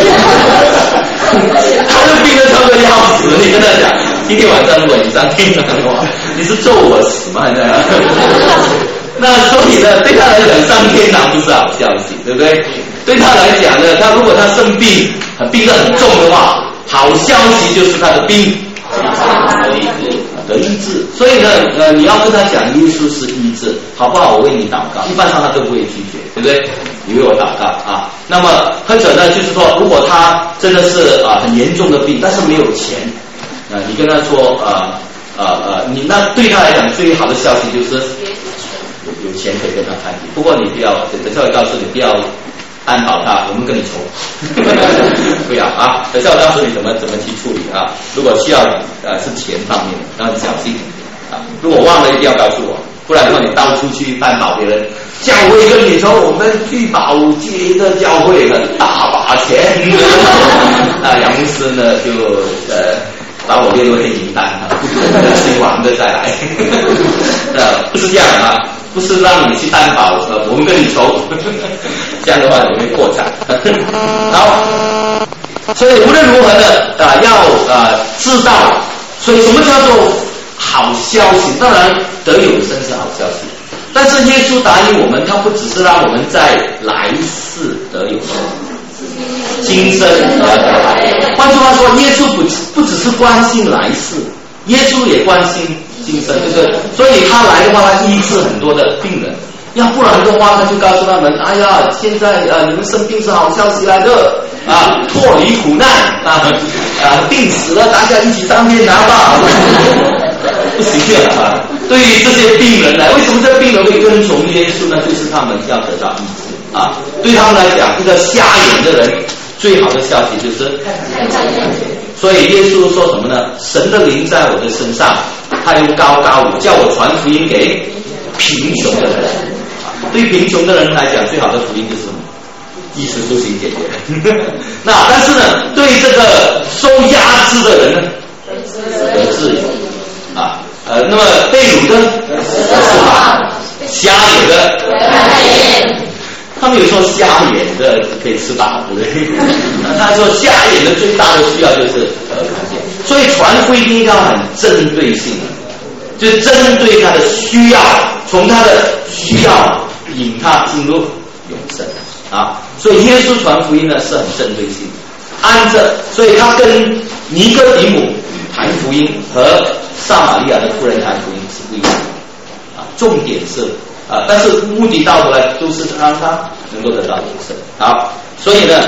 他就病得差不多要死了，你跟他讲，今天晚上如果你上天堂的话，你是咒我死吗？那所以呢，对他来讲，上天堂不是好消息，对不对？对他来讲呢，如果他生病，病得很重的话，好消息就是他的病得医治。所以呢，你要跟他讲耶稣是医治，好不好？我为你祷告，一般上他都不会拒绝，对不对？你为我祷告啊。那么或者呢，就是说，如果他真的是很严重的病，但是没有钱，你跟他说你那对他来讲最好的消息就是有钱可以跟他谈。不过你不要，等下我告诉你，不要担保他，我们跟你筹，不要啊！等下我告诉你怎么去处理啊！如果需要是钱方面的，要很小心啊！如果忘了一定要告诉我，不然的话你到处去担保别人，教会跟你说我们聚宝街的教会很大把钱，杨牧师呢就把我列入黑名单姓王的再来，不是这样啊！不是让你去担保，我们跟你筹，这样的话你会破产。好，所以无论如何呢，要知道，所以什么叫做好消息？当然得永生是好消息，但是耶稣答应我们，他不只是让我们在来世得永生，今生换句话说，耶稣不只是关心来世，耶稣也关心今生，对不对？所以他来的话，他医治很多的病人。要不然的话，他就告诉他们：哎呀，现在你们生病是好消息来的脱离苦难病死了，大家一起当面拿吧。不行的对于这些病人来，为什么这病人会跟从耶稣呢？就是他们要得到医治对他们来讲，这个瞎眼的人最好的消息就是所以耶稣说什么呢？神的灵在我的身上，他用高我，叫我传福音给贫穷的人。对贫穷的人来讲，最好的福音就是什么？衣食住行解决。那但是呢，对这个受压制的人呢，得自由那么被掳的是吧？瞎眼的，他们有说瞎眼的可以吃饱，对不对？他说瞎眼的最大的需要就是看见，所以传福音要很针对性的，就是针对他的需要，从他的需要引他进入永生所以耶稣传福音呢是很针对性的，所以他跟尼哥底母谈福音和撒玛利亚的妇人谈福音是不一样的重点是但是目的到头来都是让他能够得到永生。好，所以呢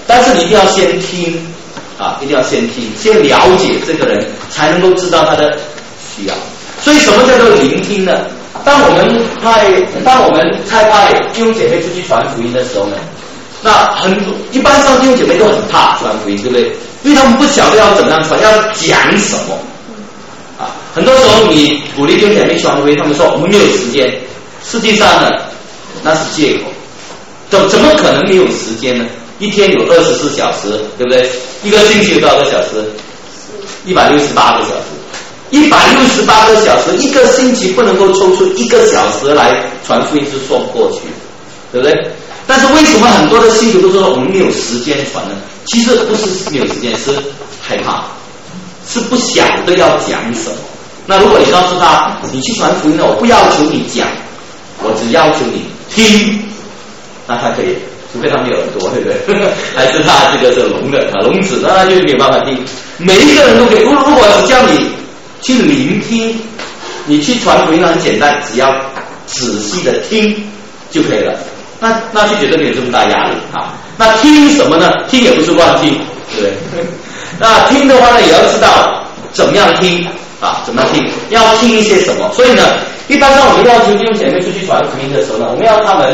但是你一定要先听啊，一定要先听，先了解这个人，才能够知道他的需要。所以什么叫做聆听呢？当我们差派弟兄姐妹出去传福音的时候呢，那一般上弟兄姐妹都很怕传福音，对不对？因为他们不晓得要怎么样传，要讲什么啊。很多时候你鼓励弟兄姐妹传福音，他们说我们没有时间，实际上呢，那是借口。怎么可能没有时间呢？一天有24小时，对不对？一个星期有多少个小时？168个小时。168个小时，一个星期不能够抽出1个小时来传福音是说不过去，对不对？但是为什么很多的信徒都说我们没有时间传呢？其实不是没有时间，是害怕，是不晓得要讲什么。那如果你告诉他，你去传福音呢，我不要求你讲，我只要求你听，那他可以，除非他没有耳朵，对不对？还是他这个是聋的聋子，那他就没有办法听。每一个人都可以，如果只叫你去聆听，你去传福音很简单，只要仔细的听就可以了。那就觉得没有这么大压力啊。那听什么呢？听也不是乱听，对不对？那听的话呢，也要知道怎么样听啊，怎么样听，要听一些什么。所以呢，一般上我们要求弟兄姐妹出去传福音的时候呢，我们要他们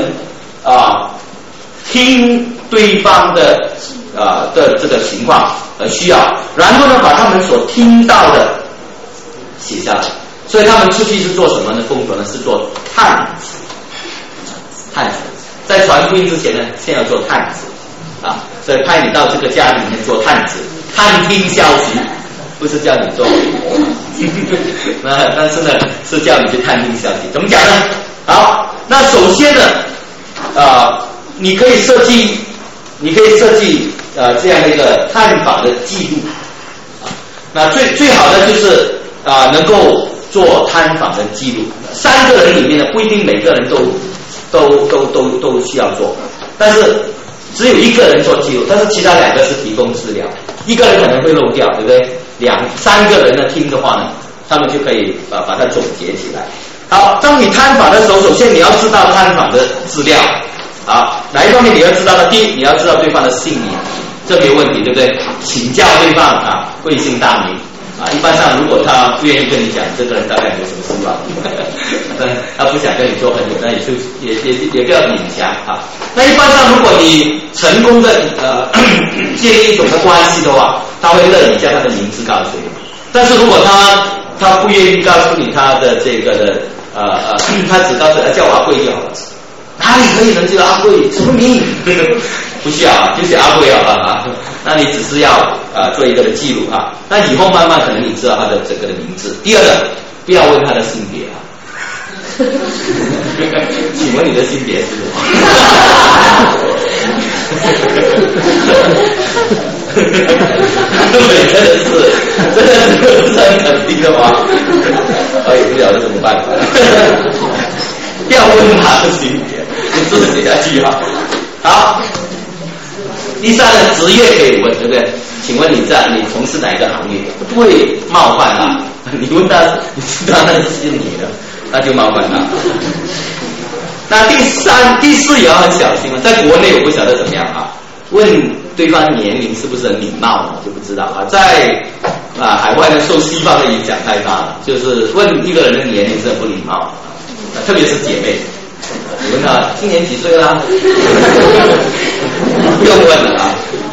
听对方的这个情况需要，然后呢把他们所听到的写下来。所以他们出去是做什么的工作呢？是做探子。在传福音之前呢，先要做探子啊，所以派你到这个家里面做探子，探听消息，不是叫你做但是呢是叫你去探听消息。怎么讲呢？好，那首先呢你可以设计这样的一个探访的记录啊。那最好的就是能够做探访的记录。3个人里面呢，不一定每个人都需要做，但是只有1个人做记录，但是其他2个是提供资料。1个人可能会漏掉，对不对？3个人呢听的话呢，他们就可以把它总结起来。好，当你探访的时候，首先你要知道探访的资料啊，哪一方面你要知道呢？第一，你要知道对方的姓名，这没有问题，对不对？请教对方贵姓大名一般上如果他不愿意跟你讲，这个人大概有什么希望他不想跟你做朋友，那也不要勉强那一般上如果你成功的建立一种的关系的话，他会乐意将他的名字告诉你。但是如果他不愿意告诉你他的这个的他只告诉他叫我阿贵就好了。哪里可以能知道阿贵什么名？不需要就写阿贵那你只是要做一个的记录那以后慢慢可能你知道他的整个的名字。第二个，不要问他的性别请问你的性别是什么？对，真的是不是很肯定的话，也不晓得怎么办不要问他的性别，你自己写下去好，第3个职业可以问，对不对？请问你从事哪一个行业？不会冒犯你问他，你知道那是你的，那就冒犯他。那第4也要很小心在国内我不晓得怎么样问对方年龄是不是很礼貌就不知道在海外呢受西方的影响太大了，就是问一个人的年龄是很不礼貌特别是姐妹。你问他今年几岁啦？不用问了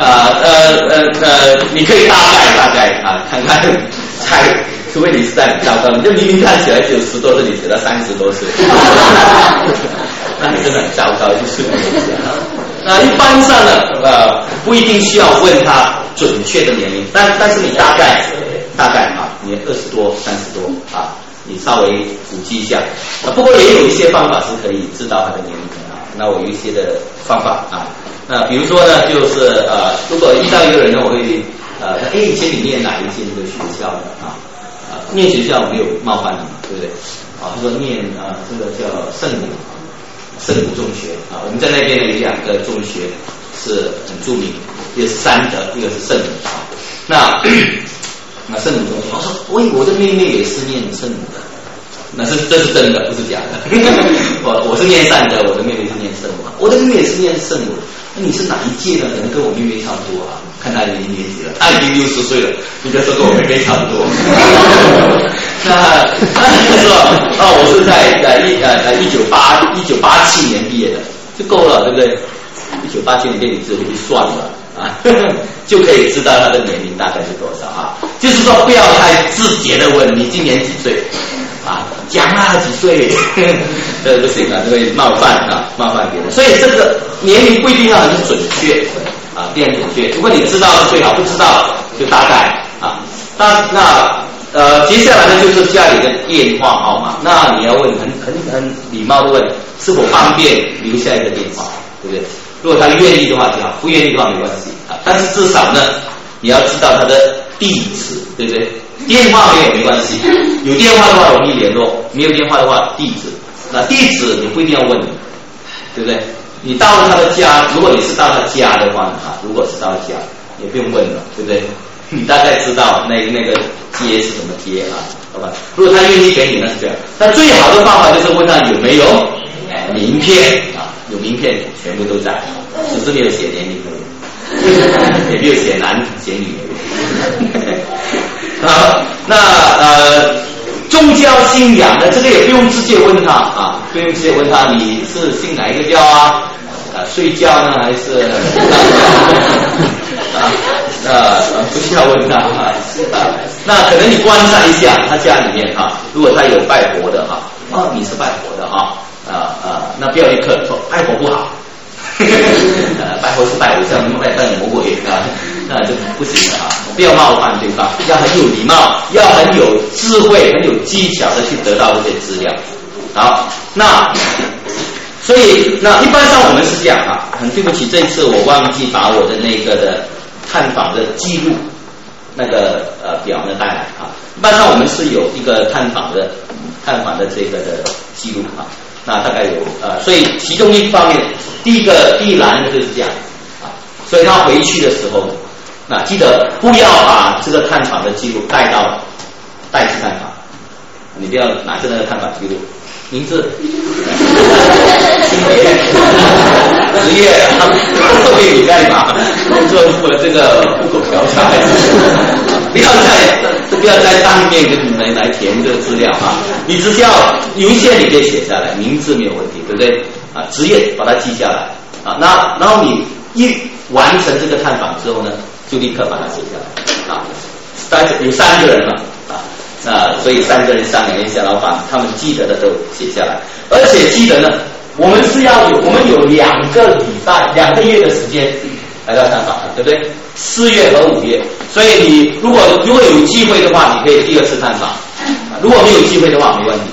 你可以大概看看猜，除非你是在很糟糕，你就明明看起来只有10多岁，你写到30多岁，那你真的很糟糕，就是那一般上呢不一定需要问他准确的年龄，但是你大概你20多30多你稍微估计一下不过也有一些方法是可以知道他的年龄那我有一些的方法那比如说呢就是如果遇到一个人呢，我会以前你念哪一间这个学校的念学校没有冒犯你，对不对他说念这个叫圣母中学我们在那边呢有2个中学是很著名，一个是三德，一个是圣母那圣母中学，我说我的妹妹也是念圣母的，这是真的，不是假的我是念善德，我的妹妹是念圣母，我的妹妹也是念圣母， 你是哪一届的？可能跟我妹妹差不多啊，看她的年纪了，她已经60岁了，你就说跟我妹妹差不多。那就说我是在1987年毕业的，就够了，对不对？1987年电子智慧去算了啊，就可以知道他的年龄大概是多少啊。就是说不要太自觉的问你今年几岁啊，讲啊几岁，这不行啊，这会冒犯别人。所以这个年龄不一定要很准确啊，变准确。如果你知道是最好，不知道就大概啊。接下来呢就是家里的电话号码，那你要问很礼貌的问是否方便留下一个电话，对不对？如果他愿意的话就好，不愿意的话没关系啊。但是至少呢，你要知道他的地址，对不对？电话没关系，有电话的话容易联络，没有电话的话地址。那地址你不一定要问，对不对？你到了他的家，如果你是到他家的话如果是到家也不用问了，对不对？你大概知道那个街是什么街啊，好吧？如果他愿意给你，那是这样。但最好的方法就是问他有没有名片啊，有名片全部都在，只是没有写年龄而已，也没有写男写女而已。好，那宗教信仰呢，这个也不用直接问他啊，不用直接问他你是信哪一个教啊？睡觉呢还是不需要问他那可能你观察一下他家里面如果他有拜佛的你是拜佛的那不要立刻说拜佛不好拜佛是拜偶像，拜魔鬼那就不行了不要冒犯对方，要很有礼貌，要很有智慧，很有技巧的去得到这些资料。好，所以一般上我们是这样很对不起，这次我忘记把我的那个的探访的记录那个表呢带来一般上我们是有一个探访的这个的记录那大概有所以其中一方面，第一栏就是这样所以他回去的时候那记得不要把这个探访的记录带去探访，你不要拿着那个探访记录。名字、性别、职业，都给你干嘛？做这个户口调查，不要在当面跟你们来填这个资料你只需要有一些你可以写下来，名字没有问题，对不对？职业把它记下来然后你一完成这个探访之后呢，就立刻把它写下来有3个人了所以3个人商量一下，然后把他们记得的都写下来，而且记得呢，我们有2个月的时间来到探访对不对？4月和5月，所以你如果有机会的话，你可以第2次探访如果没有机会的话没问题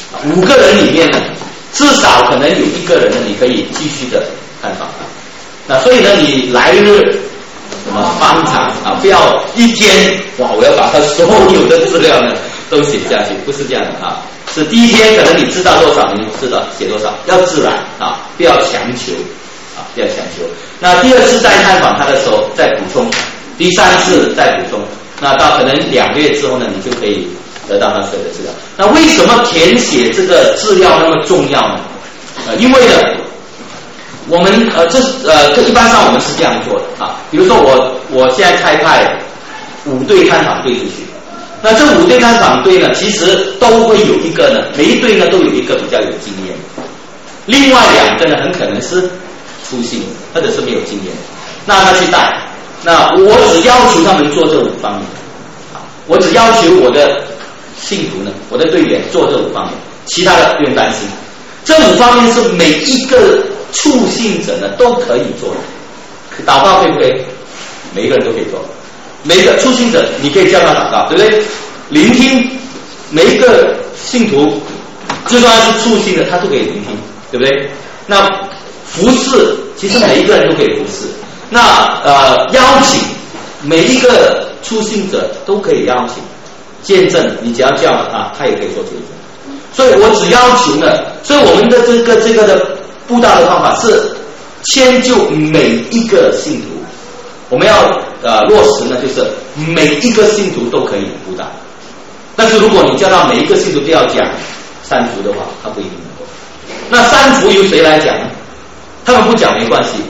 5个人里面呢，至少可能有1个人呢，你可以继续的探访那所以呢，你来日方长不要一天我要把他所有的资料呢都写下去，不是这样的是第一天可能你知道多少，你知道写多少，要自然不要强求不要强求。那第2次再探访他的时候再补充，第3次再补充，那到可能2个月之后呢，你就可以得到他所有的资料。那为什么填写这个资料那么重要呢？因为呢我们一般上我们是这样做的比如说我现在派5队探访队出去，那这5队探访队呢，其实都会有一个呢，每一队呢都有一个比较有经验，另外2个呢很可能是初心或者是没有经验，那他去带，那我只要求他们做这5方面我只要求我的信徒呢，我的队员做这5方面，其他的不用担心。这5方面是每一个初信者呢都可以做的。祷告可不可以？每一个人都可以做。每一个初信者你可以叫他祷告，对不对？聆听，每一个信徒就算他是初信的他都可以聆听，对不对？那服侍，其实每一个人都可以服侍。那邀请，每一个初信者都可以邀请。见证，你只要叫了他也可以做见证。所以我只要求呢，所以我们的这个的布道的方法是迁就每一个信徒，我们要落实呢，就是每一个信徒都可以布道。但是如果你叫到每一个信徒都要讲三福的话，他不一定能够。那三福由谁来讲呢？他们不讲没关系，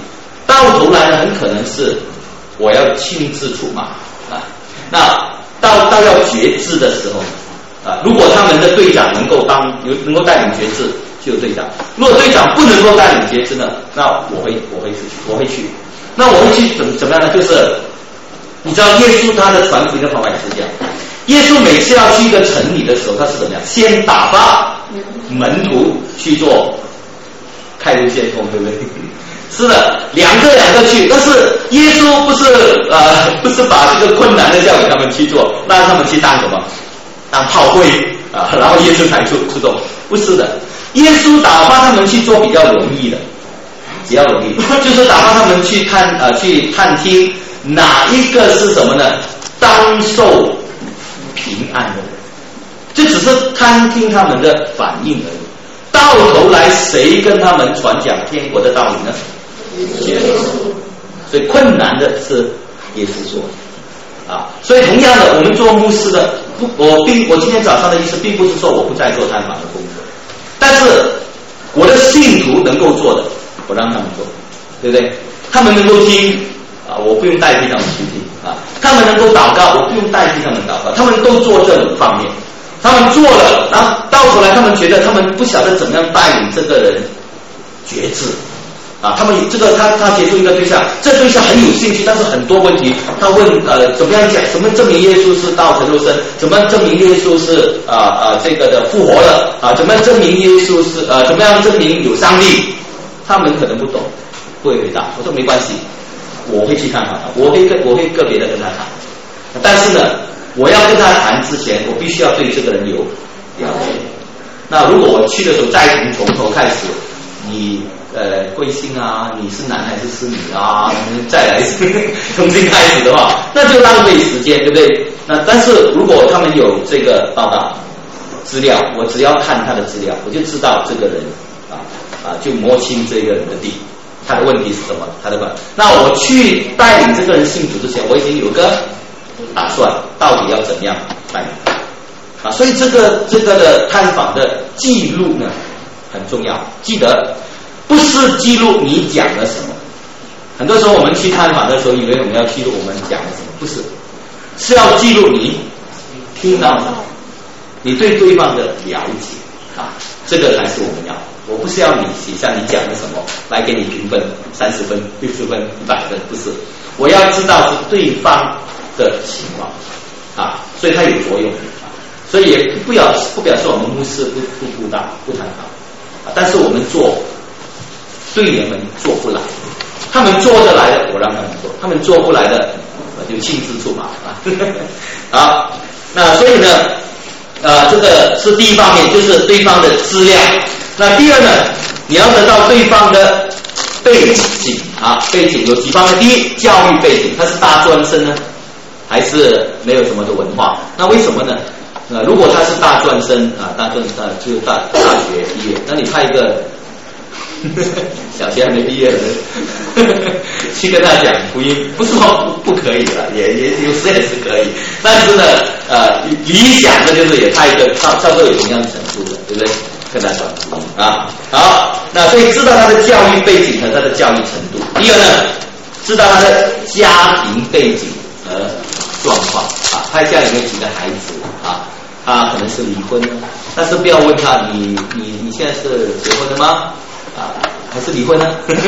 到头来呢，很可能是我要亲自出马啊。那到要决志的时候啊，如果他们的队长能够带领决志，就有队长；如果队长不能够带领决志呢，那我会去。那我会去怎么样呢？就是你知道耶稣他的传福音的方法也是这样。耶稣每次要去一个城里的时候，他是怎么样？先打发门徒去做开路先锋，对不对？是的，两个去，但是耶稣不是把这个困难的交给他们去做，让他们去当什么？当炮灰啊，然后耶稣才出动，不是的。耶稣打发他们去做比较容易的，就是打发他们去探听哪一个是什么呢？当受平安的人，就只是探听他们的反应而已。到头来，谁跟他们传讲天国的道理呢？耶稣。所以困难的是耶稣做啊。所以同样的，我们做牧师的，我今天早上的意思，并不是说我不再做探访的工作，但是我的信徒能够做的，我让他们做，对不对？他们能够听啊，我不用代替他们去听啊。他们能够祷告，我不用代替他们祷告。他们都做这5方面。他们做了，然后到头来他们觉得他们不晓得怎么样带领这个人决志啊。他们这个他接触一个对象，这对象很有兴趣，但是很多问题他问怎么样讲，怎么证明耶稣是道成肉身，怎么样证明耶稣是这个的复活了啊，怎么样证明耶稣是怎么样证明有上帝，他们可能不懂，不会回答。我说没关系，我会去探讨他，我会个别的跟他谈，但是呢，我要跟他谈之前，我必须要对这个人有了解。那如果我去的时候再从头开始，你贵姓啊？你是男还是女啊？再来重新开始的话，那就浪费时间，对不对？那但是如果他们有这个报道资料，我只要看他的资料，我就知道这个人就摸清这个人的底，他的问题是什么，他的那我去带领这个人信主之前，我已经有个打算，到底要怎么样带领啊？所以这个的探访的记录呢很重要，记得不是记录你讲了什么。很多时候我们去探访的时候，以为我们要记录我们讲了什么，不是，是要记录你听到什么，你对对方的了解啊，这个才是我们要。我不是要你写下你讲了什么来给你评分，30分、60分、100分，不是，我要知道是对方的情况啊，所以它有作用啊，所以也不表示我们牧师不布道不谈访啊，但是我们做队员们做不来，他们做得来的我让他们做，他们做不来的我就亲自出马啊。好，那所以呢这个是第一方面，就是对方的资料。那第二呢，你要得到对方的背景啊，背景有几方面。第一，教育背景，他是大专生呢，还是没有什么的文化？那为什么呢？如果他是大专生啊，就是大学毕业，那你派一个小学还没毕业的人去跟他讲福音，不是说不可以了，也有时也是可以，但是呢理想的就是也派一个差不多有同样程度的，对不对？跟他讲福音啊。好，那所以知道他的教育背景和他的教育程度。第二呢，知道他的家庭背景和状况啊，他家里面几个孩子啊，他可能是离婚的，但是不要问他你现在是结婚了吗？啊，还是离婚呢？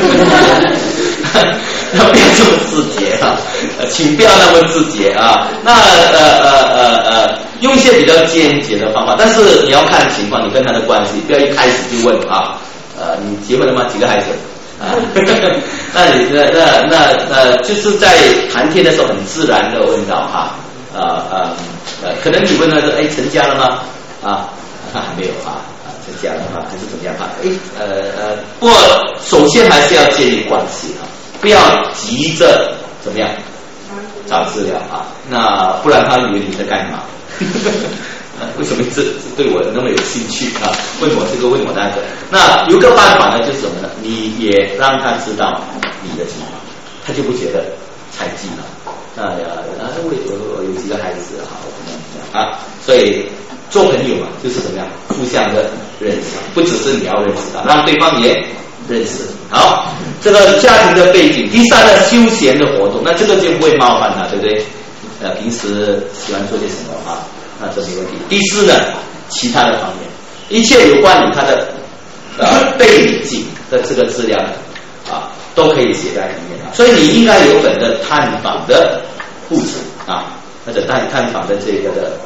要不要这么自觉啊？请不要那么自觉啊。那用一些比较间接的方法，但是你要看情况，你跟他的关系，不要一开始就问啊，你结婚了吗？几个孩子？啊，那你那就是在谈天的时候很自然的问到哈，可能你问他说，哎，成家了吗？啊，还没有啊。成家了吗？还是怎么样啊？不过首先还是要建立关系啊，不要急着怎么样找资料啊，那不然他以为你在干嘛？为什么这对我那么有兴趣啊？问我这个问我那个。那有个办法呢，就是什么呢？你也让他知道你的情况，他就不觉得猜忌了。我有几个孩子好怎么样啊？所以做朋友嘛，就是怎么样互相的认识，不只是你要认识他，让对方也认识好，这个家庭的背景。第三呢，休闲的活动，那这个就不会冒犯他，对不对？平时喜欢做些什么啊？那这没问题。第四呢，其他的方面，一切有关于他的背景的这个资料啊，都可以写在里面啊。所以你应该有本的探访的户籍啊，或者探访的这个的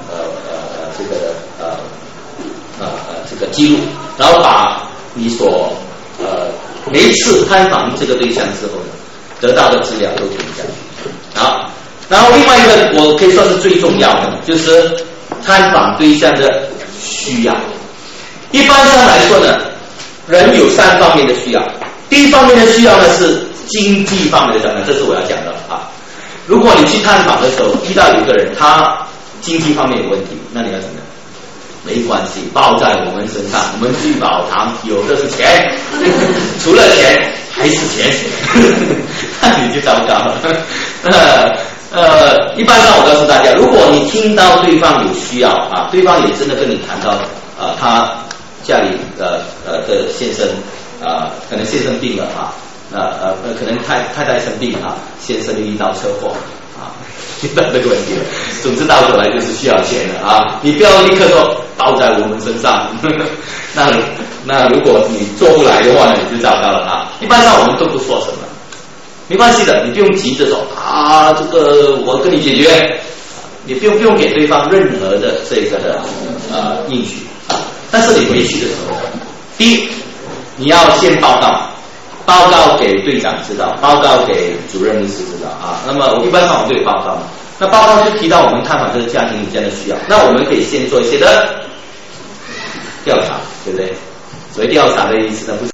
这个记录，然后把你所每一次探访这个对象之后呢，得到的资料都填下去啊。然后另外一个我可以说是最重要的，就是探访对象的需要。一般上来说呢，人有3方面的需要。第一方面的需要呢是经济方面的需要，这是我要讲的啊。如果你去探访的时候遇到有一个人他经济方面有问题，那你要怎么样？没关系，包在我们身上，我们聚宝堂有的是钱，除了钱还是钱，那你就糟糕了。一般上我告诉大家，如果你听到对方有需要啊，对方也真的跟你谈到他家里的先生可能先生病了啊，可能太太生病啊，先生遇到车祸啊，遇到这个问题了。总之到头来就是需要钱的啊，你不要立刻说包在我们身上，那如果你做不来的话呢，你就糟糕了啊。一般上我们都不说什么。没关系的，你不用急着说啊，这个我跟你解决，你不用给对方任何的这个的应许啊。但是你回去的时候，第一，你要先报告给队长知道，报告给主任牧师知道啊。那么一般上我们都有报告嘛，那报告就提到我们探访这个家庭这样的需要，那我们可以先做一些的调查，对不对？所谓调查的意思呢，不是